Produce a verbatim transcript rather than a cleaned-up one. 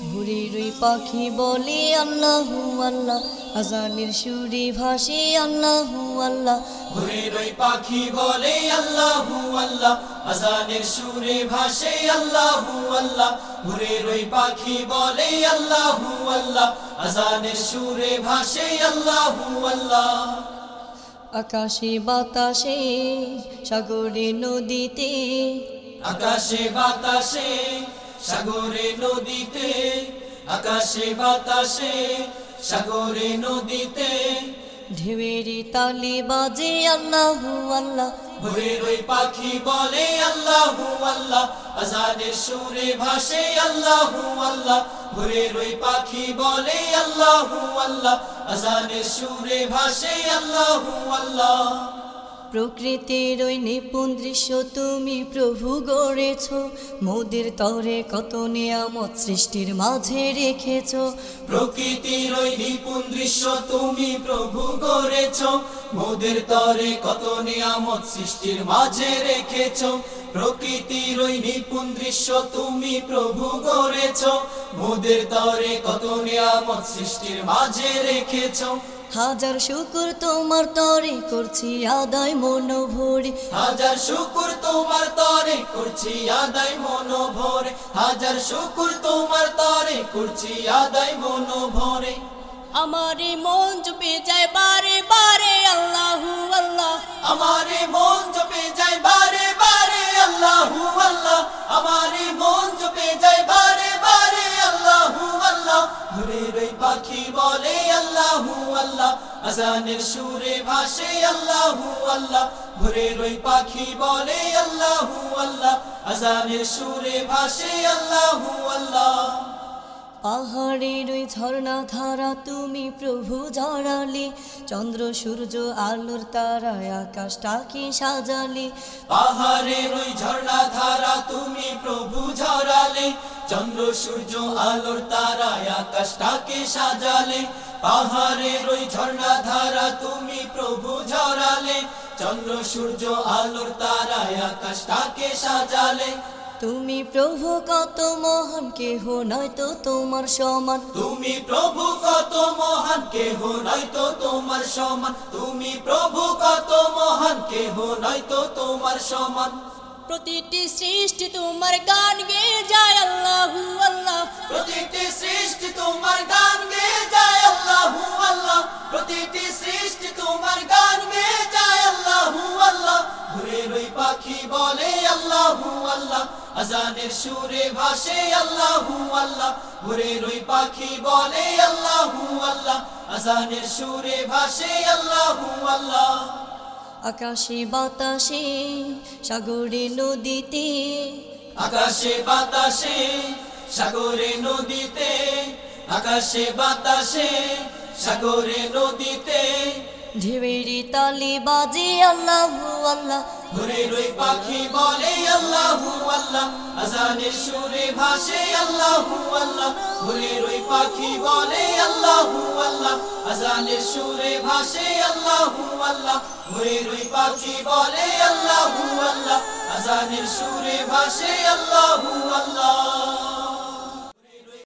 ভোরের ওই পাখি বলে আল্লাহু আল্লাহ, আজানের সুরে ভাসে আল্লাহু আল্লাহ। ভোরের ওই পাখি বলে আল্লাহু আল্লাহ, আজানের সুরে ভাসে আল্লাহু আল্লাহ। ভোরের ওই পাখি বলে আল্লাহু আল্লাহ, আজানের সুরে ভাসে আল্লাহু আল্লাহ। আকাশে বাতাসে সাগরে নদীতে, আকাশে বাতাসে সাগরে নদীতে, আকাশে বাতাসে সাগরে নদীতে, ঢেউয়েরি তালি বাজে আল্লাহু আল্লাহ। ভোরের ওই পাখি বলে আল্লাহু আল্লাহ, আজানের সুরে ভাসে আল্লাহু আল্লাহ। ভোরের ওই পাখি বলে আল্লাহু আল্লাহ, আজানের সুরে ভাসে আল্লাহু আল্লাহ। প্রকৃতির ওই নিপুণ দৃশ্য তুমি প্রভু গড়েছ, মোদের তরে কত নিয়ামত সৃষ্টির মাঝে রেখেছ। প্রকৃতির ওই নিপুণ দৃশ্য তুমি প্রভু গড়েছ, মোদের তরে কত নিয়ামত সৃষ্টির মাঝে রেখেছ। প্রকৃতির ওই নিপুণ দৃশ্য তুমি প্রভু গড়েছ, মোদের তরে কত নিয়ামত সৃষ্টির মাঝে রেখেছ। হাজার শুকর তোমার তরে করছি আদায় মন ভরে, হাজার শুকুর তোমার তরে করছি আদায় মন ভরে, হাজার শুকুর তোমার তরে করছি আদায় মন ভরে। আমারে মন জপে যায় বারে বারে আল্লাহু আল্লাহ, আমারে মন জপে যায় বারে বারে আল্লাহু আল্লাহ, আমারে মন জপে যায় বারে বারে আল্লাহু আল্লাহ। ভোরের ওই পাখি বলে আল্লাহু আল্লাহ, আজানের সুরে ভাসে আল্লাহু আল্লাহ। ভোরের ওই পাখি বলে আল্লাহু আল্লাহ, আজানের সুরে ভাসে আল্লাহু আল্লাহ। পাহাড়ের ওই ঝর্ণা ধারা তুমি প্রভু জড়ালে, চন্দ্র সূর্য আলোর তারায় আকাশটাকে সাজালে। পাহাড়ের ওই ঝর্ণা ধারা তুমি প্রভু ঝরালে, চন্দ্র সূর্য আলোর তারায় আকাশটাকে সাজালে। পাহাড়ের ওই ঝর্ণা ধারা তুমি প্রভু ঝরালে, চন্দ্র সূর্য আলোর তারায় আকাশটাকে সাজালে। তুমি প্রভু কত মহান, কেহ নয়তো তোমার সমান। তুমি প্রভু কত মহান, কেহ নয়তো তোমার সমান। তুমি প্রভু কত মহান, কেহ নয়তো তোমার সমান। প্রতিটি সৃষ্টি তোমার গান গেয়ে যায় আল্লাহু আল্লাহ, প্রতিটি সৃষ্টি তোমার গান গেয়ে যায় আল্লাহু আল্লাহ, প্রতিটি সৃষ্টি তোমার গান গেয়ে যায় আল্লাহু আল্লাহ। ভোরের ওই পাখি বলে আল্লাহু আল্লাহ, আজানের সুরে ভাসে আল্লাহু আল্লাহ। ভোরের ওই পাখি বলে আল্লাহু আল্লাহ, আজানের সুরে ভাসে আল্লাহু আল্লাহ। আকাশে বাতাসে সাগরে নদীতে, আকাশে বাতাসে সাগরে নদীতে, আকাশে বাতাসে সাগরে নদীতে, ঢেউয়েরি তালি বাজে আল্লাহু আল্লাহ। ভোরের ওই পাখি বলে আল্লাহু আল্লাহ, আজানের সুরে ভাসে আল্লাহু আল্লাহ। ভোরের ওই পাখি বলে আল্লাহু আল্লাহ, আজানের সুরে ভাসে আল্লাহু আল্লাহ। ভোরের ওই পাখি বলে আল্লাহু আল্লাহ, আজানের সুরে ভাসে আল্লাহু আল্লাহ।